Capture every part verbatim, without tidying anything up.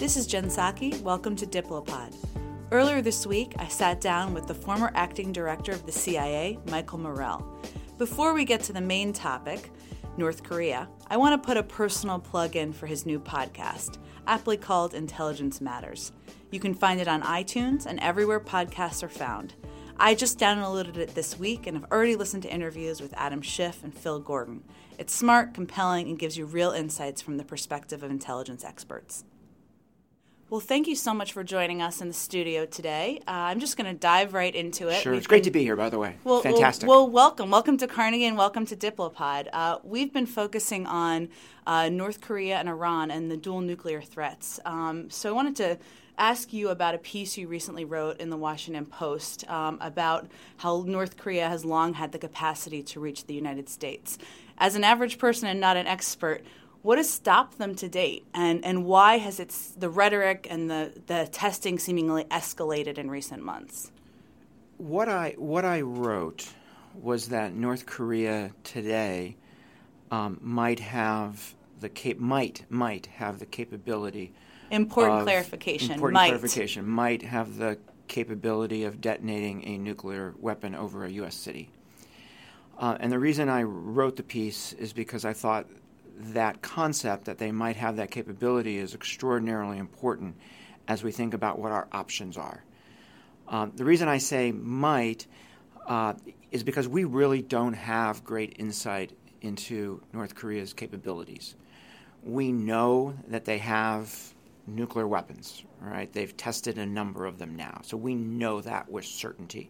This is Jen Psaki. Welcome to Diplopod. Earlier this week, I sat down with the former acting director of the C I A, Michael Morell. Before we get to the main topic, North Korea, I want to put a personal plug in for his new podcast, aptly called Intelligence Matters. You can find it on iTunes and everywhere podcasts are found. I just downloaded it this week and have already listened to interviews with Adam Schiff and Phil Gordon. It's smart, compelling, and gives you real insights from the perspective of intelligence experts. Well, thank you so much for joining us in the studio today. Uh, I'm just going to dive right into it. Sure. We've it's great been, to be here, by the way. Well, Fantastic. Well, well, welcome. Welcome to Carnegie and welcome to Diplopod. Uh, we've been focusing on uh, North Korea and Iran and the dual nuclear threats. Um, so I wanted to ask you about a piece you recently wrote in the Washington Post um, about how North Korea has long had the capacity to reach the United States. As an average person and not an expert, what has stopped them to date, and, and why has it's the rhetoric and the, the testing seemingly escalated in recent months? What I what I wrote was that North Korea today um, might have the cap- might might have the capability. Important of, clarification. Important might. clarification. Might have the capability of detonating a nuclear weapon over a U S city. Uh, and the reason I wrote the piece is because I thought that concept that they might have that capability is extraordinarily important as we think about what our options are. Um, the reason I say might uh, is because we really don't have great insight into North Korea's capabilities. We know that they have nuclear weapons, right? They've tested a number of them now, so we know that with certainty.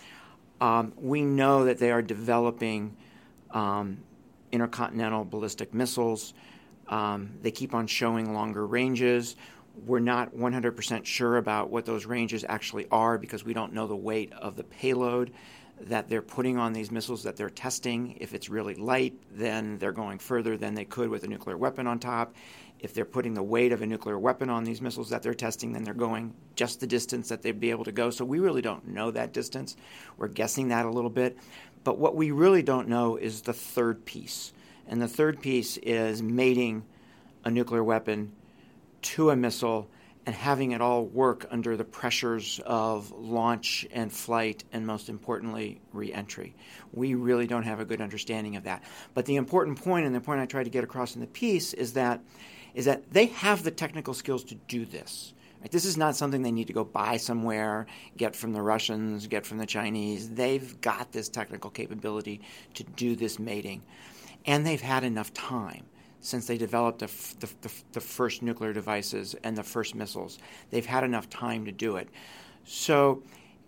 Um, we know that they are developing um, intercontinental ballistic missiles. Um, they keep on showing longer ranges. We're not one hundred percent sure about what those ranges actually are because we don't know the weight of the payload that they're putting on these missiles that they're testing. If it's really light, then they're going further than they could with a nuclear weapon on top. If they're putting the weight of a nuclear weapon on these missiles that they're testing, then they're going just the distance that they'd be able to go. So we really don't know that distance. We're guessing that a little bit. But what we really don't know is the third piece. And the third piece is mating a nuclear weapon to a missile and having it all work under the pressures of launch and flight and, most importantly, re-entry. We really don't have a good understanding of that. But the important point, and the point I tried to get across in the piece, is that is that they have the technical skills to do this. Right? This is not something they need to go buy somewhere, get from the Russians, get from the Chinese. They've got this technical capability to do this mating. And they've had enough time since they developed the, f- the, the, the first nuclear devices and the first missiles. They've had enough time to do it. So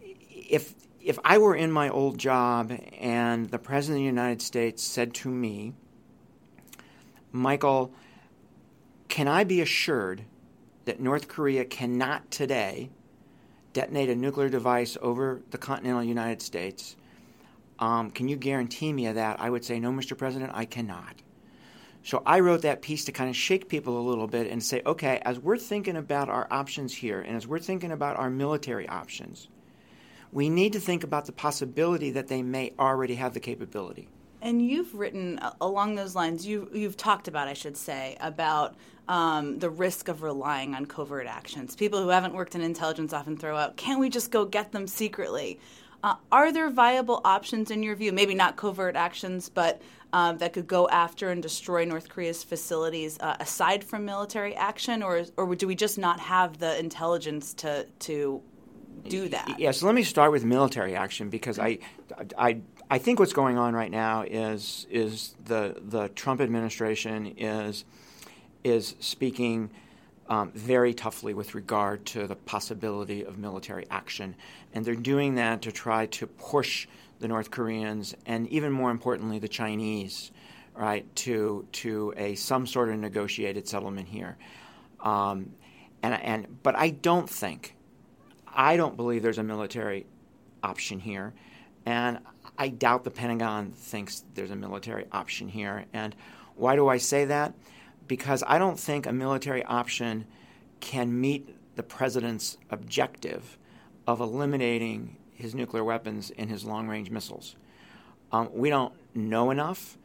if if I were in my old job and the President of the United States said to me, Michael, can I be assured that North Korea cannot today detonate a nuclear device over the continental United States? Um, can you guarantee me of that? I would say, no, Mister President, I cannot. So I wrote that piece to kind of shake people a little bit and say, okay, as we're thinking about our options here and as we're thinking about our military options, we need to think about the possibility that they may already have the capability. And you've written uh, along those lines, you, you've talked about, I should say, about um, the risk of relying on covert actions. People who haven't worked in intelligence often throw out, can't we just go get them secretly? Uh, are there viable options in your view, maybe not covert actions, but um, that could go after and destroy North Korea's facilities uh, aside from military action, or or do we just not have the intelligence to to do that? Yeah, so let me start with military action because I, I, I think what's going on right now is is the the Trump administration is is speaking Um, very toughly with regard to the possibility of military action. And they're doing that to try to push the North Koreans and even more importantly the Chinese, right, to to a some sort of negotiated settlement here. Um, and and but I don't think, I don't believe there's a military option here. And I doubt the Pentagon thinks there's a military option here. And why do I say that? Because I don't think a military option can meet the president's objective of eliminating his nuclear weapons and his long-range missiles. Um, we don't know enough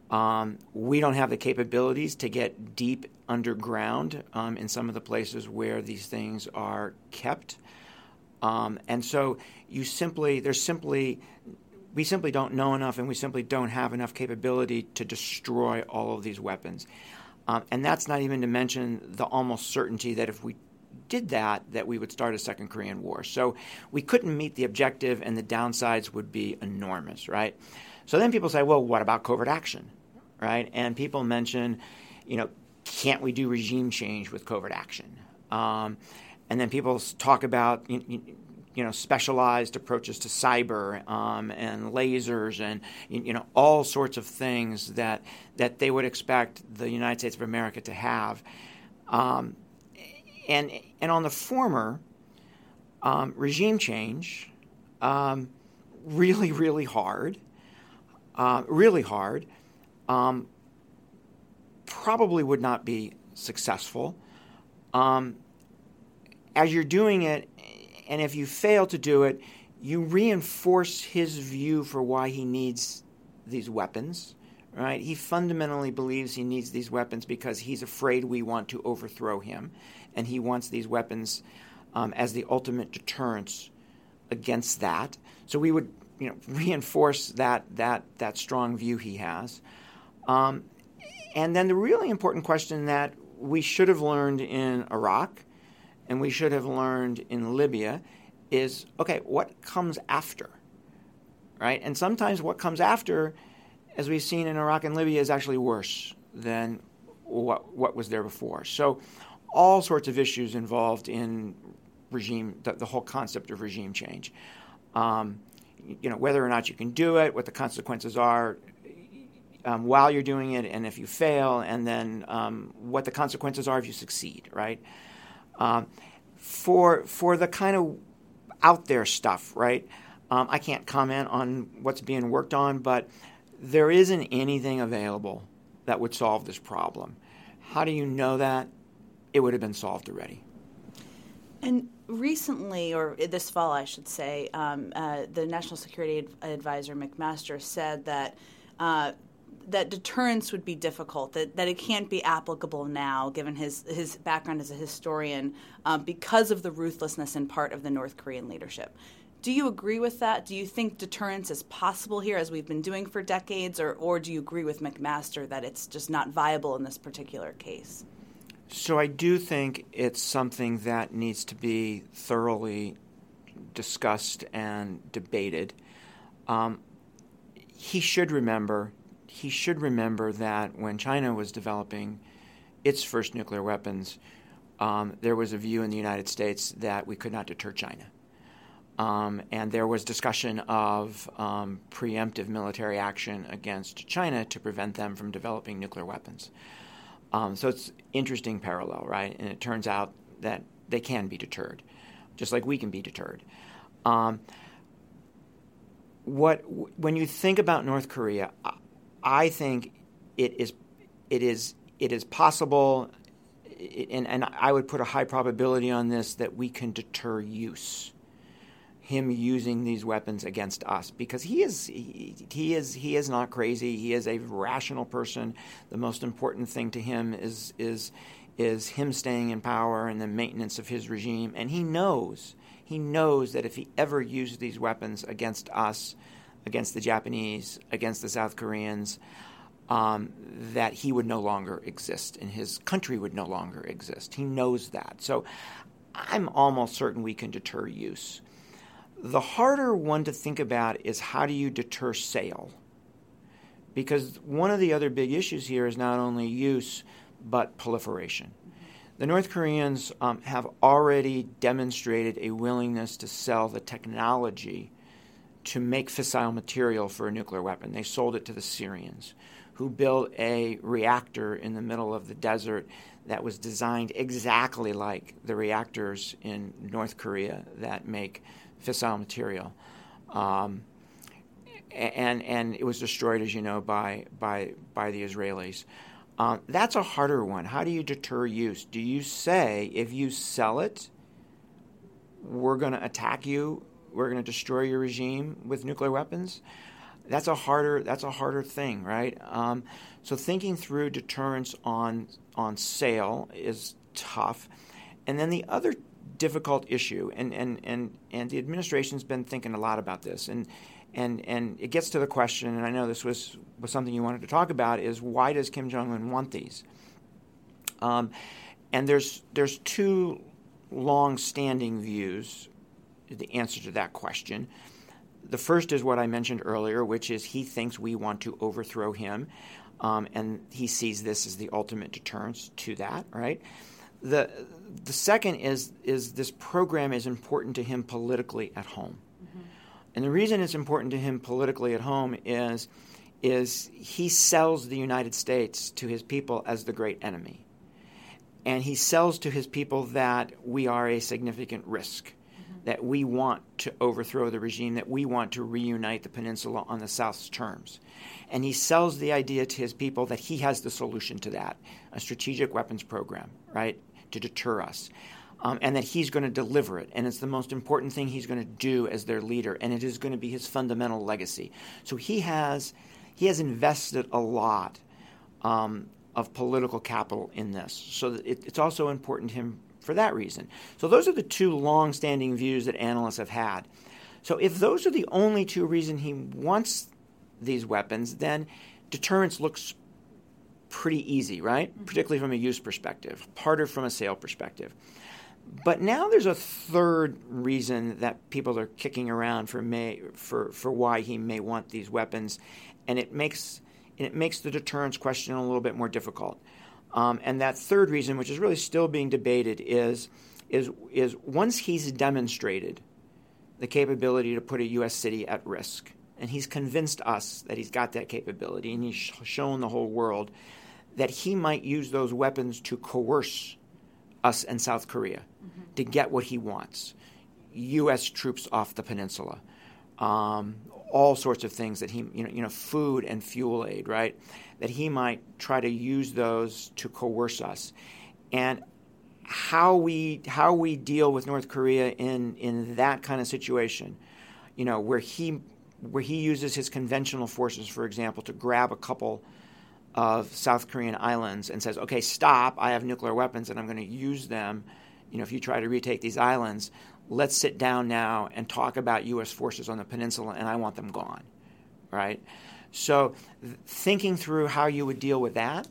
Um, we don't have the capabilities to get deep underground um, in some of the places where these things are kept. Um, and so you simply, there's simply, we simply don't know enough, and we simply don't have enough capability to destroy all of these weapons. Um, and that's not even to mention the almost certainty that if we did that, that we would start a second Korean War. So we couldn't meet the objective, and the downsides would be enormous, right? So then people say, well, what about covert action, right? And people mention, you know, can't we do regime change with covert action? Um, and then people talk about, you, you, you know, specialized approaches to cyber um, and lasers and, you know, all sorts of things that that they would expect the United States of America to have. Um, and and on the former, um, regime change, um, really, really hard, uh, really hard, um, probably would not be successful. Um, as you're doing it, and if you fail to do it, you reinforce his view for why he needs these weapons, right? He fundamentally believes he needs these weapons because he's afraid we want to overthrow him, and he wants these weapons um, as the ultimate deterrence against that. So we would, you know, reinforce that that that strong view he has. Um, and then the really important question that we should have learned in Iraq and we should have learned in Libya is, okay, what comes after, right? And sometimes what comes after, as we've seen in Iraq and Libya, is actually worse than what what was there before. So all sorts of issues involved in regime, the, the whole concept of regime change. Um, you know, whether or not you can do it, what the consequences are um, while you're doing it, and if you fail, and then um, what the consequences are if you succeed, right? Um, for for the kind of out there stuff, right? Um, I can't comment on what's being worked on, but there isn't anything available that would solve this problem. How do you know that? It would have been solved already. And recently, or this fall, I should say, um, uh, the National Security Advisor McMaster said that uh, that deterrence would be difficult, that, that it can't be applicable now, given his, his background as a historian, um, because of the ruthlessness in part of the North Korean leadership. Do you agree with that? Do you think deterrence is possible here, as we've been doing for decades, or, or do you agree with McMaster that it's just not viable in this particular case? So I do think it's something that needs to be thoroughly discussed and debated. Um, he should remember, he should remember that when China was developing its first nuclear weapons, um, there was a view in the United States that we could not deter China. Um, and there was discussion of um, preemptive military action against China to prevent them from developing nuclear weapons. Um, so it's interesting parallel, right? And it turns out that they can be deterred, just like we can be deterred. Um, what when you think about North Korea, I think it is it is it is possible, and, and I would put a high probability on this, that we can deter use. Him using these weapons against us, because he is he, he is he is not crazy. He is a rational person. The most important thing to him is is is him staying in power and the maintenance of his regime. And he knows he knows that if he ever used these weapons against us, against the Japanese, against the South Koreans, um, that he would no longer exist and his country would no longer exist. He knows that. So I'm almost certain we can deter use. The harder one to think about is, how do you deter sale? Because one of the other big issues here is not only use, but proliferation. The North Koreans um, have already demonstrated a willingness to sell the technology to make fissile material for a nuclear weapon. They sold it to the Syrians, who built a reactor in the middle of the desert that was designed exactly like the reactors in North Korea that make fissile material, um, and and it was destroyed, as you know, by by by the Israelis. Um, that's a harder one. How do you deter use? Do you say, if you sell it, we're going to attack you, we're going to destroy your regime with nuclear weapons? That's a harder that's a harder thing, right? Um, so thinking through deterrence on on sale is tough. And then the other difficult issue, and, and, and, and the administration's been thinking a lot about this, and and and it gets to the question, and I know this was, was something you wanted to talk about, is why does Kim Jong-un want these? Um, and there's there's two long-standing views, the answer to that question. The first is what I mentioned earlier, which is he thinks we want to overthrow him, um, and he sees this as the ultimate deterrence to that, right? The the second is is this program is important to him politically at home. Mm-hmm. And the reason it's important to him politically at home is, is he sells the United States to his people as the great enemy. And he sells to his people that we are a significant risk, mm-hmm. that we want to overthrow the regime, that we want to reunite the peninsula on the South's terms. And he sells the idea to his people that he has the solution to that, a strategic weapons program, right, to deter us, um, and that he's going to deliver it. And it's the most important thing he's going to do as their leader, and it is going to be his fundamental legacy. So he has he has invested a lot um, of political capital in this. So that it, it's also important to him for that reason. So those are the two long-standing views that analysts have had. So if those are the only two reasons he wants these weapons, then deterrence looks pretty easy, right? Mm-hmm. Particularly from a use perspective, harder from a sale perspective. But now there's a third reason that people are kicking around for may for, for why he may want these weapons, and it makes it makes the deterrence question a little bit more difficult. Um, and that third reason, which is really still being debated, is is is once he's demonstrated the capability to put a U S city at risk, and he's convinced us that he's got that capability, and he's shown the whole world that he might use those weapons to coerce us and South Korea mm-hmm. to get what he wants. U S troops off the peninsula, um, all sorts of things that he, you know, you know, food and fuel aid, right? That he might try to use those to coerce us. And how we how we deal with North Korea in, in that kind of situation, you know, where he where he uses his conventional forces, for example, to grab a couple of South Korean islands and says, okay, stop, I have nuclear weapons and I'm going to use them. You know, if you try to retake these islands, let's sit down now and talk about U S forces on the peninsula, and I want them gone, right? So th- thinking through how you would deal with that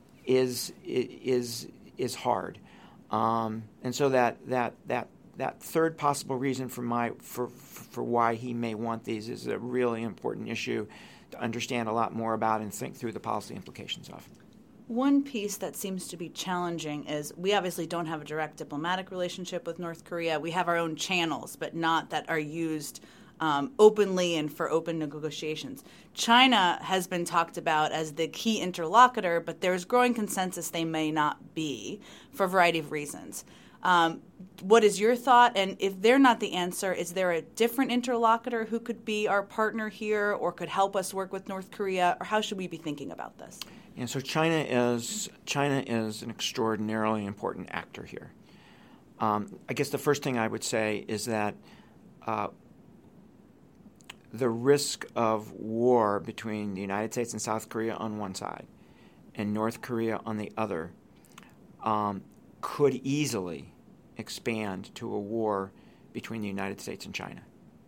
is is is hard. Um, and so that that that that third possible reason for my for for why he may want these is a really important issue to understand a lot more about and think through the policy implications of. One piece that seems to be challenging is we obviously don't have a direct diplomatic relationship with North Korea. We have our own channels, but not that are used um, openly and for open negotiations. China has been talked about as the key interlocutor, but there's growing consensus they may not be for a variety of reasons. Um, what is your thought? And if they're not the answer, is there a different interlocutor who could be our partner here or could help us work with North Korea? Or how should we be thinking about this? Yeah, so China is China is an extraordinarily important actor here. Um, I guess the first thing I would say is that uh, the risk of war between the United States and South Korea on one side and North Korea on the other um, could easily expand to a war between the United States and China.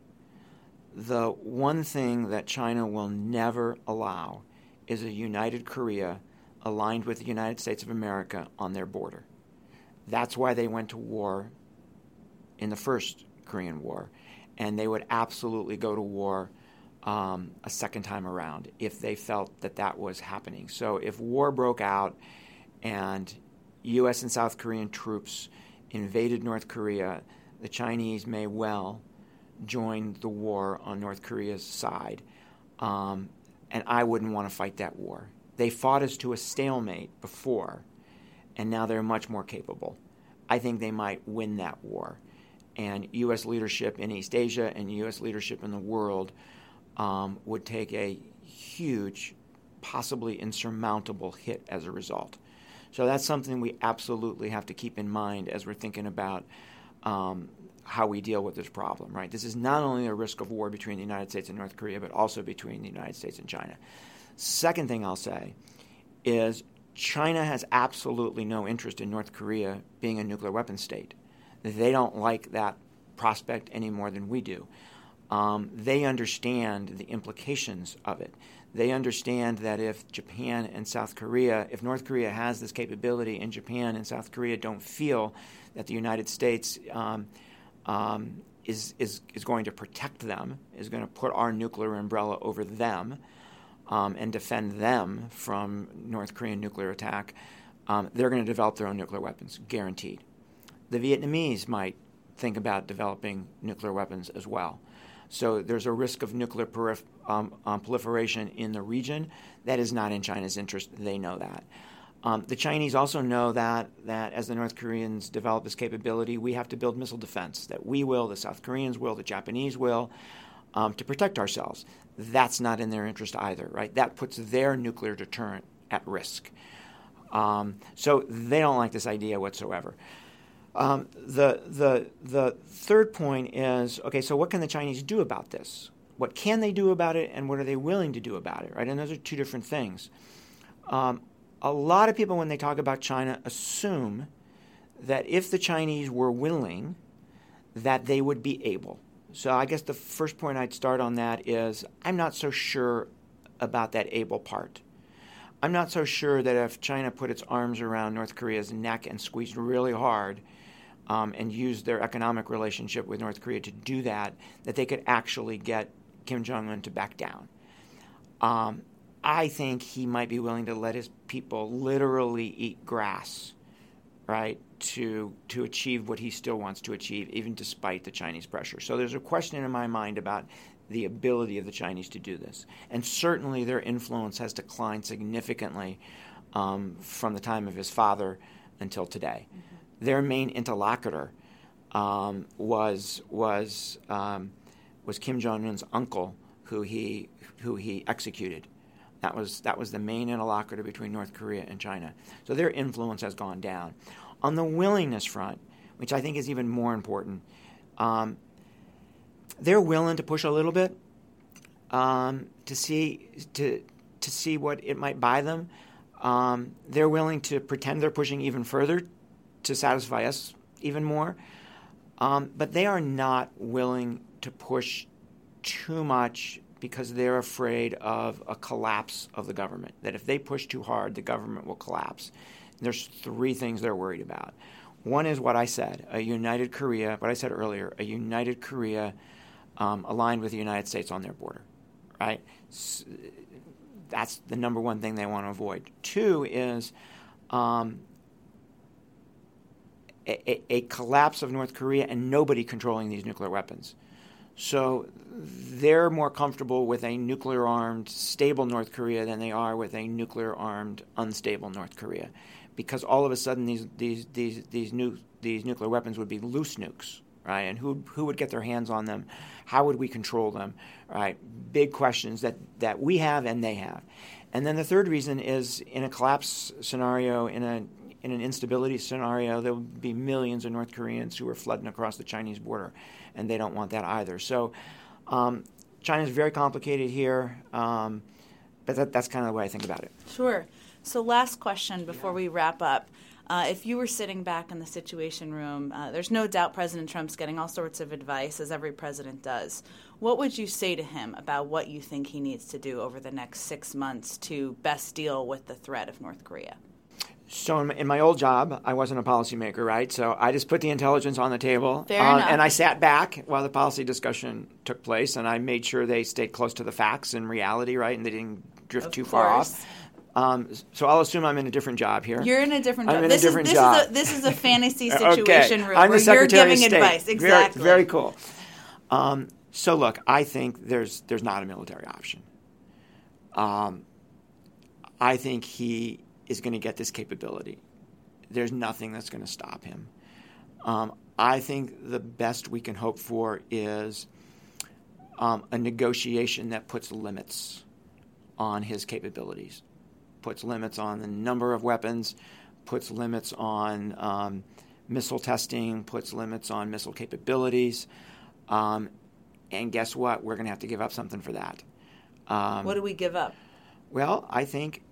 The one thing that China will never allow is a united Korea aligned with the United States of America on their border. That's why they went to war in the first Korean War, and they would absolutely go to war um, a second time around if they felt that that was happening. So if war broke out and U S and South Korean troops invaded North Korea, the Chinese may well join the war on North Korea's side. Um, and I wouldn't want to fight that war. They fought us to a stalemate before, and now they're much more capable. I think they might win that war. And U S leadership in East Asia and U S leadership in the world um, would take a huge, possibly insurmountable hit as a result. So that's something we absolutely have to keep in mind as we're thinking about um, how we deal with this problem, right? This is not only a risk of war between the United States and North Korea, but also between the United States and China. Second thing I'll say is China has absolutely no interest in North Korea being a nuclear weapons state. They don't like that prospect any more than we do. Um, they understand the implications of it. They understand that if Japan and South Korea, if North Korea has this capability and Japan and South Korea don't feel that the United States um, um, is, is, is going to protect them, is going to put our nuclear umbrella over them, Um, and defend them from North Korean nuclear attack, um, they're going to develop their own nuclear weapons, guaranteed. The Vietnamese might think about developing nuclear weapons as well. So there's a risk of nuclear perif- um, um, proliferation in the region. That is not in China's interest. They know that. Um, the Chinese also know that, that as the North Koreans develop this capability, we have to build missile defense, that we will, the South Koreans will, the Japanese will, um, to protect ourselves. That's not in their interest either, right? That puts their nuclear deterrent at risk. Um, so they don't like this idea whatsoever. Um, the, the, the third point is, okay, so what can the Chinese do about this? What can they do about it, and what are they willing to do about it, right? And those are two different things. Um, a lot of people, when they talk about China, assume that if the Chinese were willing, that they would be able. So I guess the first point I'd start on that is I'm not so sure about that able part. I'm not so sure that if China put its arms around North Korea's neck and squeezed really hard um, and used their economic relationship with North Korea to do that, that they could actually get Kim Jong-un to back down. Um, I think he might be willing to let his people literally eat grass, right, to to achieve what he still wants to achieve, even despite the Chinese pressure. So there's a question in my mind about the ability of the Chinese to do this. And certainly their influence has declined significantly um, from the time of his father until today. Mm-hmm. Their main interlocutor um, was was um, was Kim Jong-un's uncle, who he who he executed. That was that was the main interlocutor between North Korea and China. So their influence has gone down. On the willingness front, which I think is even more important, um, they're willing to push a little bit um, to see to to see what it might buy them. Um, they're willing to pretend they're pushing even further to satisfy us even more. Um, but they are not willing to push too much because they're afraid of a collapse of the government, that if they push too hard, the government will collapse. There's three things they're worried about. One is what I said, a united Korea, what I said earlier, a united Korea um, aligned with the United States on their border, right? So that's the number one thing they want to avoid. Two is um, a, a collapse of North Korea and nobody controlling these nuclear weapons. So they're more comfortable with a nuclear-armed, stable North Korea than they are with a nuclear-armed, unstable North Korea, because all of a sudden these these these these new these nuclear weapons would be loose nukes, right? And who who would get their hands on them? How would we control them? Right? Big questions that that we have and they have. And then the third reason is in a collapse scenario, in a in an instability scenario, there will be millions of North Koreans who are flooding across the Chinese border, and they don't want that either. So um, China's very complicated here, um, but that, that's kind of the way I think about it. Sure. So last question before we wrap up. Uh, if you were sitting back in the Situation Room, uh, there's no doubt President Trump's getting all sorts of advice, as every president does. What would you say to him about what you think he needs to do over the next six months to best deal with the threat of North Korea? So in my, in my old job, I wasn't a policymaker, right? So I just put the intelligence on the table. Fair um, enough. And I sat back while the policy discussion took place, and I made sure they stayed close to the facts and reality, right? And they didn't drift Of too course. far off. Um, so I'll assume I'm in a different job here. You're in a different job. I'm in this a different is, job. This is a, this is a fantasy situation okay. room I'm where the you're Secretary giving of State. advice. Exactly. Very, very cool. Um, so look, I think there's there's not a military option. Um, I think he is going to get this capability. There's nothing that's going to stop him. Um, I think the best we can hope for is um, a negotiation that puts limits on his capabilities, puts limits on the number of weapons, puts limits on um, Missile testing puts limits on missile capabilities. Um, and guess what? We're going to have to give up something for that. Um, what do we give up? Well, I think,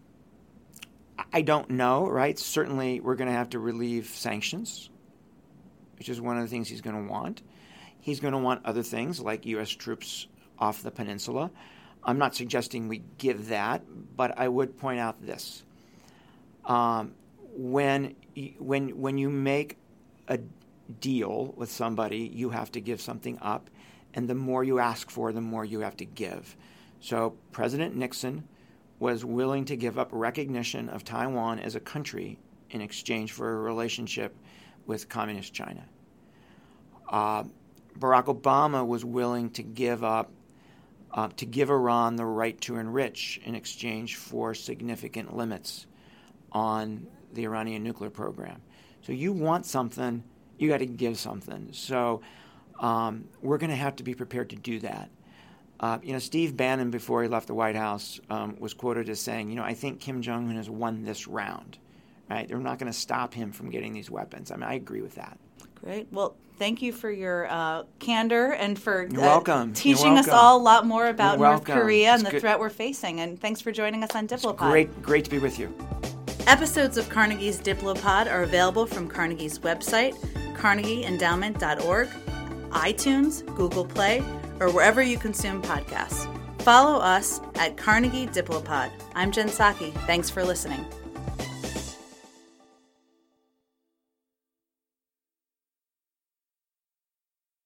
I don't know, right? Certainly we're going to have to relieve sanctions, which is one of the things he's going to want. He's going to want other things like U S troops off the peninsula. I'm not suggesting we give that, but I would point out this. Um, when, when, when you make a deal with somebody, you have to give something up, and the more you ask for, the more you have to give. So President Nixon was willing to give up recognition of Taiwan as a country in exchange for a relationship with Communist China. Uh, Barack Obama was willing to give up, uh, to give Iran the right to enrich in exchange for significant limits on the Iranian nuclear program. So you want something, you got to give something. So um, we're going to have to be prepared to do that. Uh, you know, Steve Bannon, before he left the White House, um, was quoted as saying, you know, I think Kim Jong-un has won this round, right? They're not going to stop him from getting these weapons. I mean, I agree with that. Great. Well, thank you for your uh, candor and for You're uh, welcome. teaching You're us welcome. all a lot more about You're North welcome. Korea and It's the good. threat we're facing. And thanks for joining us on Diplopod. Great, great to be with you. Episodes of Carnegie's Diplopod are available from Carnegie's website, carnegie endowment dot org, iTunes, Google Play, or wherever you consume podcasts. Follow us at Carnegie Diplopod. I'm Jen Psaki. Thanks for listening.